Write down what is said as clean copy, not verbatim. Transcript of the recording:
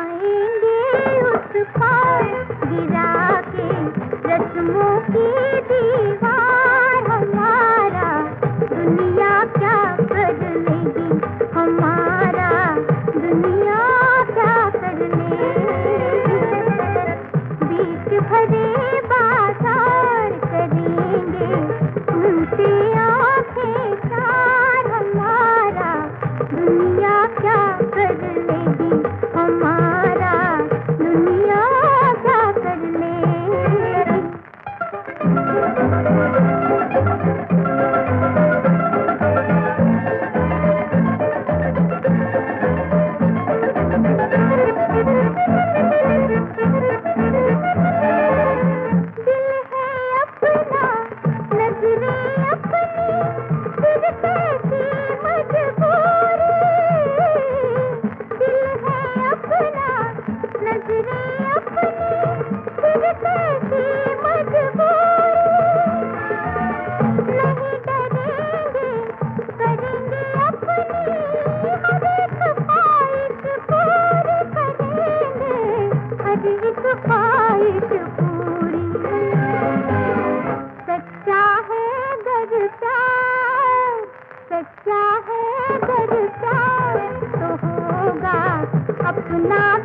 जाएंगे उस पार गिरा के रस्मों की दीवार। हमारा दुनिया क्या कर लेगी, हमारा दुनिया क्या कर लेगी। बीच भरे बाजार करेंगे उनसे आंखें चार। हमारा दुनिया क्या कर लेगी, हमारा दुनिया क्या कर लेगी। सच्चा है अगर प्यार तो होगा अपना